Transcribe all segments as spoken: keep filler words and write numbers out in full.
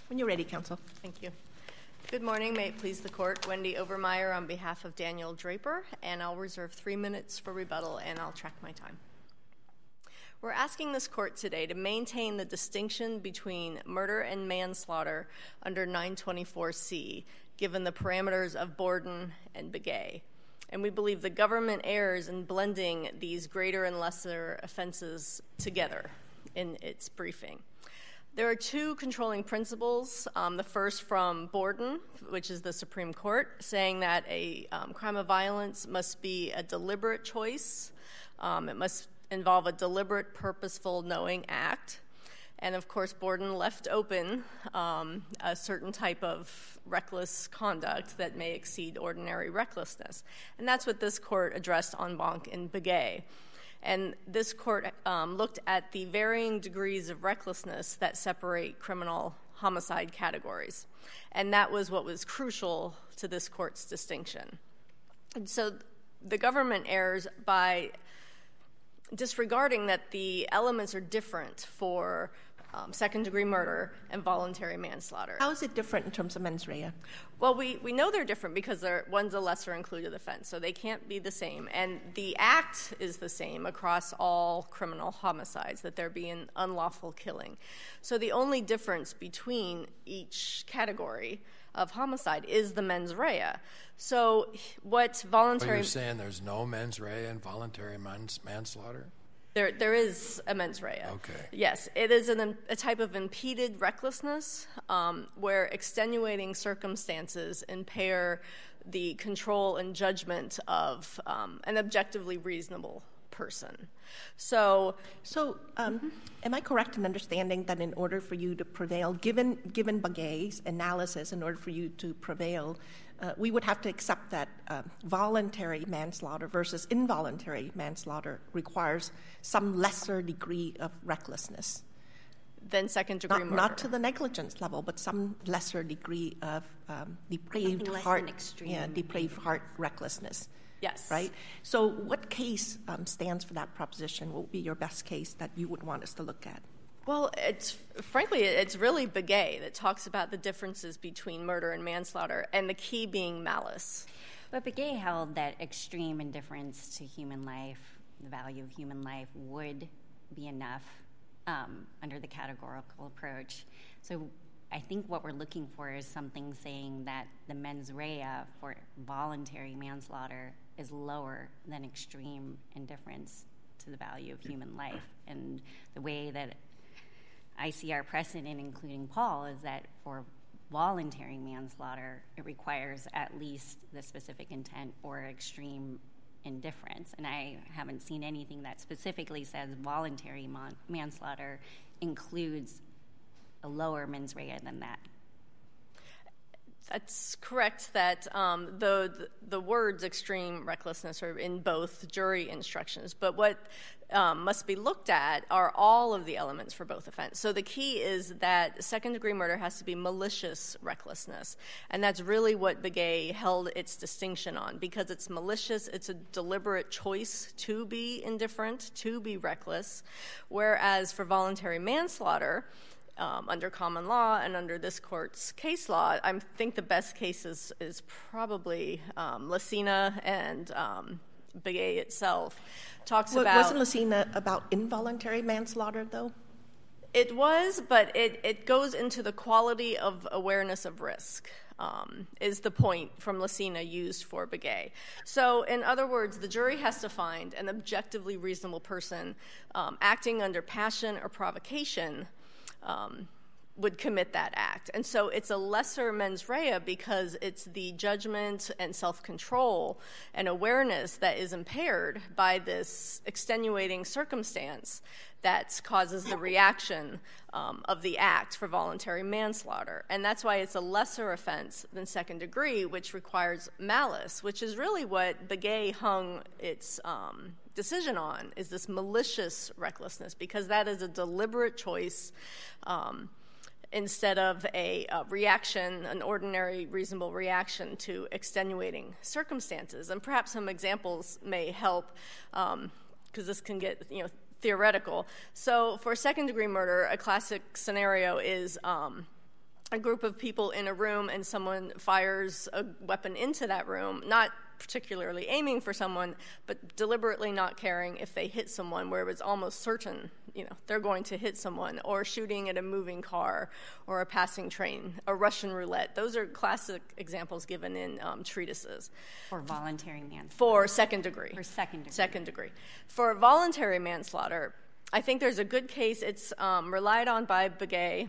When you're ready, counsel. Thank you. Good morning. May it please the court. Wendy Overmeyer on behalf of Daniel Draper, and I'll reserve three minutes for rebuttal, and I'll track my time. We're asking this court today to maintain the distinction between murder and manslaughter under nine twenty-four C, given the parameters of Borden and Begay. And we believe the government errs in blending these greater and lesser offenses together in its briefing. There are two controlling principles. Um, the first from Borden, which is the Supreme Court, saying that a um, crime of violence must be a deliberate choice. Um, it must involve a deliberate, purposeful, knowing act. And of course, Borden left open um, a certain type of reckless conduct that may exceed ordinary recklessness. And that's what this court addressed en banc in Begay. And this court um, looked at the varying degrees of recklessness that separate criminal homicide categories. And that was what was crucial to this court's distinction. And so the government errs by disregarding that the elements are different for um, second-degree murder and voluntary manslaughter. How is it different in terms of mens rea? Well, we, we know they're different because they're, one's a lesser included offense, so they can't be the same. And the act is the same across all criminal homicides, that there be an unlawful killing. So the only difference between each category of homicide is the mens rea. So what voluntary... But you're saying there's no mens rea in voluntary mans- manslaughter? There, there is a mens rea. Okay. Yes, it is an, a type of impeded recklessness um, where extenuating circumstances impair the control and judgment of um, an objectively reasonable person. So, so um, mm-hmm. am I correct in understanding that in order for you to prevail, given given Begay's analysis, in order for you to prevail, uh, we would have to accept that uh, voluntary manslaughter versus involuntary manslaughter requires some lesser degree of recklessness? Than second-degree not, murder. Not to the negligence level, but some lesser degree of um, depraved heart, yeah, depraved heart recklessness. Yes. Right? So what case um, stands for that proposition? What would be your best case that you would want us to look at? Well, it's frankly, it's really Begay that talks about the differences between murder and manslaughter, and the key being malice. But Begay held that extreme indifference to human life, the value of human life, would be enough um, under the categorical approach. So I think what we're looking for is something saying that the mens rea for voluntary manslaughter is lower than extreme indifference to the value of human life. And the way that I see our precedent, including Paul, is that for voluntary manslaughter, it requires at least the specific intent or extreme indifference. And I haven't seen anything that specifically says voluntary man- manslaughter includes a lower mens rea than that. That's correct that um, the, the words extreme recklessness are in both jury instructions, but what um, must be looked at are all of the elements for both offense. So the key is that second-degree murder has to be malicious recklessness, and that's really what Begay held its distinction on. Because it's malicious, it's a deliberate choice to be indifferent, to be reckless, whereas for voluntary manslaughter, Um, under common law and under this court's case law, I think the best case is, is probably um, Lacina and um, Begay itself. Talks well, about... Wasn't Lacina about involuntary manslaughter, though? It was, but it, it goes into the quality of awareness of risk, um, is the point from Lacina used for Begay. So, in other words, the jury has to find an objectively reasonable person um, acting under passion or provocation Um, would commit that act. And so it's a lesser mens rea because it's the judgment and self-control and awareness that is impaired by this extenuating circumstance that causes the reaction um, of the act for voluntary manslaughter. And that's why it's a lesser offense than second degree, which requires malice, which is really what Begay hung its um, decision on, is this malicious recklessness, because that is a deliberate choice um, instead of a, a reaction, an ordinary reasonable reaction to extenuating circumstances. And perhaps some examples may help, because um, this can get, you know, theoretical. So for second-degree murder, a classic scenario is um, a group of people in a room and someone fires a weapon into that room, not particularly aiming for someone, but deliberately not caring if they hit someone, where it was almost certain, you know, they're going to hit someone, or shooting at a moving car or a passing train, a Russian roulette. Those are classic examples given in um, treatises. For voluntary manslaughter. For second degree. For second degree. Second degree. For voluntary manslaughter, I think there's a good case. It's um, relied on by Begay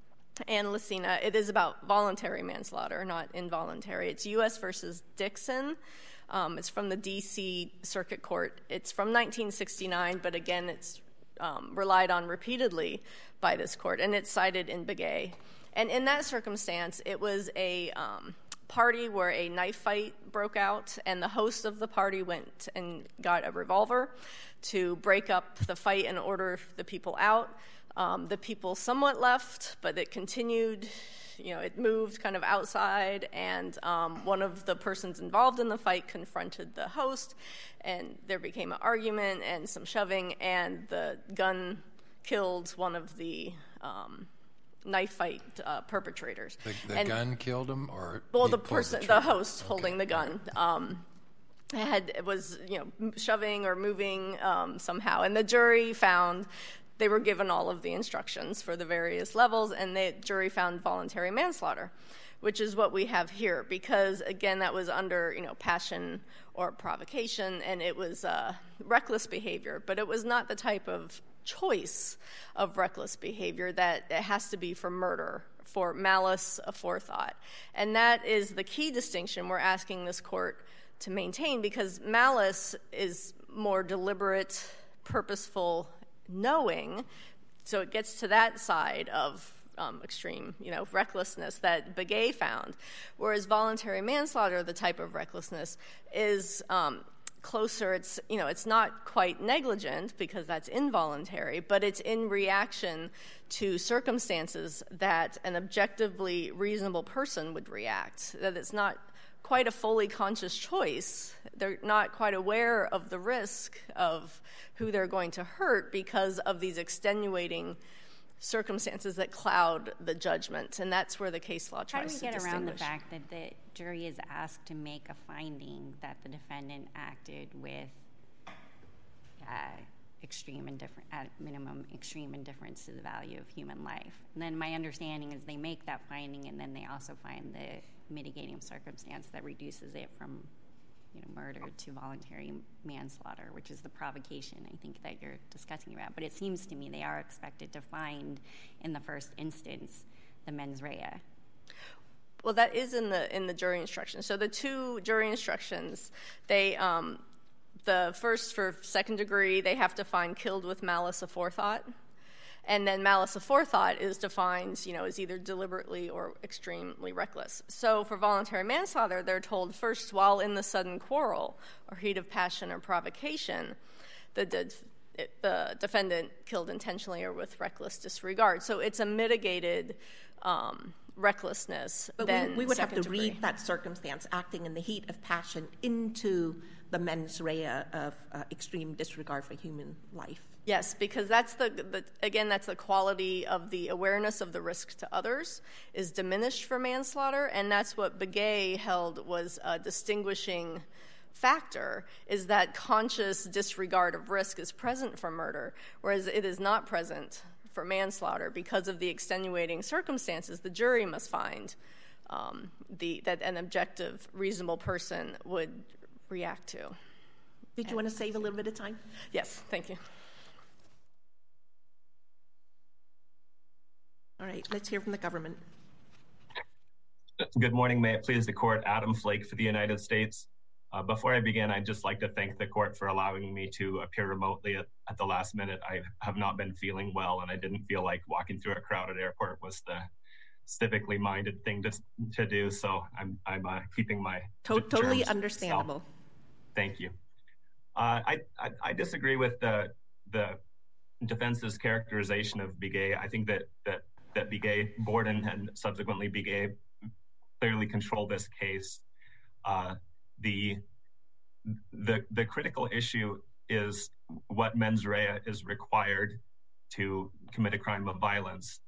and Lucena. It is about voluntary manslaughter, not involuntary. It's U S versus Dixon. Um, it's from the D C Circuit Court. It's from nineteen sixty-nine, but again, it's um, relied on repeatedly by this court, and it's cited in Begay. And in that circumstance, it was a um, party where a knife fight broke out, and the host of the party went and got a revolver to break up the fight and order the people out. Um, the people somewhat left, but it continued, you know, it moved kind of outside, and um, one of the persons involved in the fight confronted the host, and there became an argument and some shoving, and the gun killed one of the um, knife fight uh, perpetrators. The, the and, gun killed him, or well, he the pulled person, the, the trigger? host Okay. holding the gun. Um, had was you know shoving or moving um, somehow, and the jury found. They were given all of the instructions for the various levels, and the jury found voluntary manslaughter, which is what we have here, because, again, that was under, you know, passion or provocation, and it was uh, reckless behavior, but it was not the type of choice of reckless behavior that it has to be for murder, for malice aforethought. And that is the key distinction we're asking this court to maintain, because malice is more deliberate, purposeful knowing, so it gets to that side of um, extreme, you know, recklessness that Begay found, whereas voluntary manslaughter, the type of recklessness, is um, closer. It's, you know, it's not quite negligent because that's involuntary, but it's in reaction to circumstances that an objectively reasonable person would react, that it's not quite a fully conscious choice. They're not quite aware of the risk of who they're going to hurt because of these extenuating circumstances that cloud the judgment, and that's where the case law tries to distinguish. How do we get around the fact that the jury is asked to make a finding that the defendant acted with uh, extreme indifference, at minimum, extreme indifference to the value of human life? And then my understanding is they make that finding, and then they also find the mitigating circumstance that reduces it from, you know, murder to voluntary manslaughter, which is the provocation I think that you're discussing about. But it seems to me they are expected to find, in the first instance, the mens rea. Well, that is in the in the jury instructions. So the two jury instructions, they um, the first for second degree, they have to find killed with malice aforethought. And then malice aforethought is defined, you know, as either deliberately or extremely reckless. So for voluntary manslaughter, they're told first, while in the sudden quarrel or heat of passion or provocation, the, de- the defendant killed intentionally or with reckless disregard. So it's a mitigated um, recklessness. But than we, we would have to second degree. read that circumstance, acting in the heat of passion, into the mens rea of uh, extreme disregard for human life. Yes, because that's the, the, again, that's the quality of the awareness of the risk to others is diminished for manslaughter, and that's what Begay held was a distinguishing factor, is that conscious disregard of risk is present for murder, whereas it is not present for manslaughter because of the extenuating circumstances the jury must find um, the, that an objective, reasonable person would react to. Did you want to save a little bit of time? Yes, thank you. All right, let's hear from the government. Good morning. May it please the court. Adam Flake for the United States. Uh, before I begin, I'd just like to thank the court for allowing me to appear remotely at, at the last minute. I have not been feeling well, and I didn't feel like walking through a crowded airport was the civically minded thing to, to do, so I'm, I'm uh, keeping my To- Totally germs understandable. self. Thank you. Uh, I, I, I disagree with the, the defense's characterization of Begay. I think that, that that Begay, Borden, and subsequently Begay clearly control this case. Uh, the, the, the critical issue is what mens rea is required to commit a crime of violence.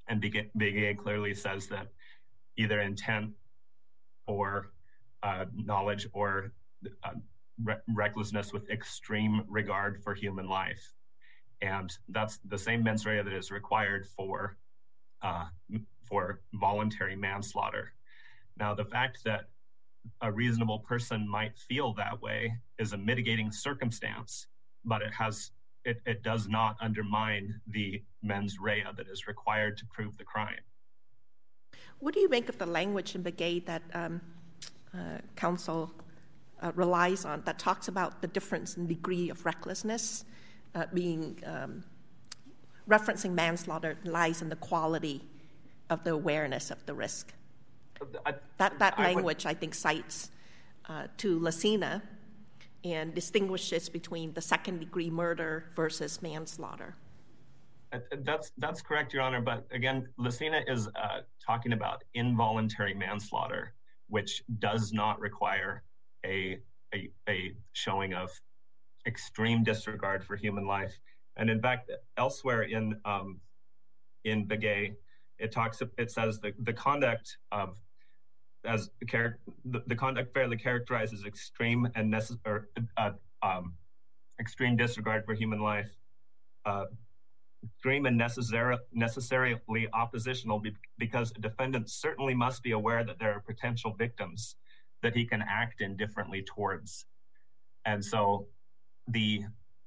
And Begay clearly says that either intent or uh, knowledge or uh, re- recklessness with extreme regard for human life. And that's the same mens rea that is required for uh, for voluntary manslaughter. Now, the fact that a reasonable person might feel that way is a mitigating circumstance, but it has it, it does not undermine the mens rea that is required to prove the crime. What do you make of the language in Begay that um, uh, counsel uh, relies on, that talks about the difference in degree of recklessness uh, being um, referencing manslaughter lies in the quality of the awareness of the risk? I, that that I language, would, I think, cites uh, to Lacina and distinguishes between the second-degree murder versus manslaughter. That's that's correct, Your Honor. But again, Lacina is uh, talking about involuntary manslaughter, which does not require a, a a showing of extreme disregard for human life. And in fact, elsewhere in um, in Begay, it talks. It says the the conduct of as the, char- the, the conduct fairly characterizes extreme and necessary uh, um, extreme disregard for human life. Uh, extreme and necessary, necessarily oppositional be- because a defendant certainly must be aware that there are potential victims that he can act indifferently towards. And so the,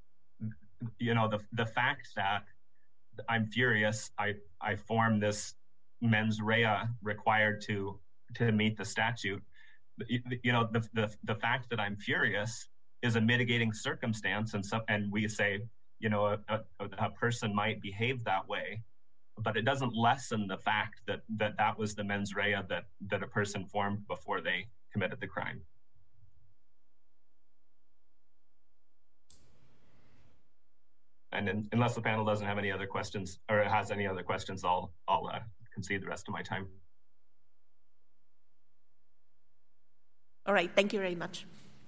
you know, the the fact that I'm furious, I, I form this mens rea required to to meet the statute, you know, the, the the fact that I'm furious is a mitigating circumstance, and some, and we say, you know, a, a, a person might behave that way, but it doesn't lessen the fact that that, that was the mens rea that, that a person formed before they committed the crime. And in, unless the panel doesn't have any other questions, or has any other questions, I'll I'll uh, concede the rest of my time. All right, thank you very much.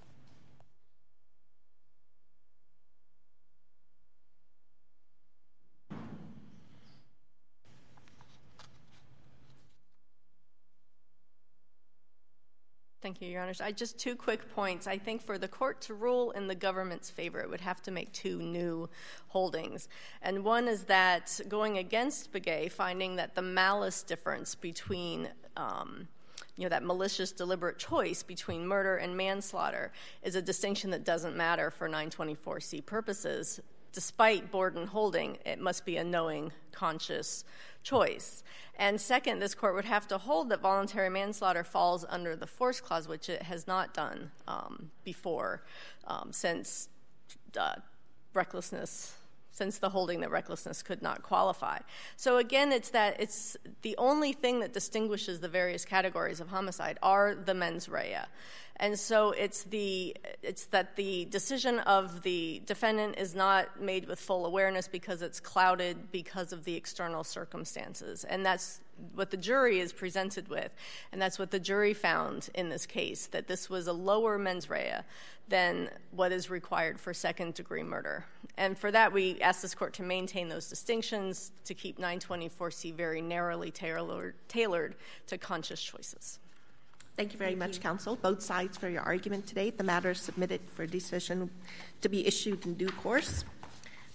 Thank you, Your Honors. I just two quick points. I think for the court to rule in the government's favor, it would have to make two new holdings. And one is that going against Begay, finding that the malice difference between um, you know, that malicious deliberate choice between murder and manslaughter is a distinction that doesn't matter for nine twenty-four C purposes. Despite Borden holding, it must be a knowing, conscious choice. And second, this court would have to hold that voluntary manslaughter falls under the force clause, which it has not done um, before um, since uh, recklessness since the holding that recklessness could not qualify. So again, it's that it's the only thing that distinguishes the various categories of homicide are the mens rea. And so it's the it's that the decision of the defendant is not made with full awareness because it's clouded because of the external circumstances. And that's what the jury is presented with. And that's what the jury found in this case, that this was a lower mens rea than what is required for second-degree murder. And for that, we ask this court to maintain those distinctions, to keep nine twenty-four C very narrowly tailored, tailored to conscious choices. Thank you very Thank much, you. Counsel, both sides for your argument today. The matter is submitted for decision to be issued in due course.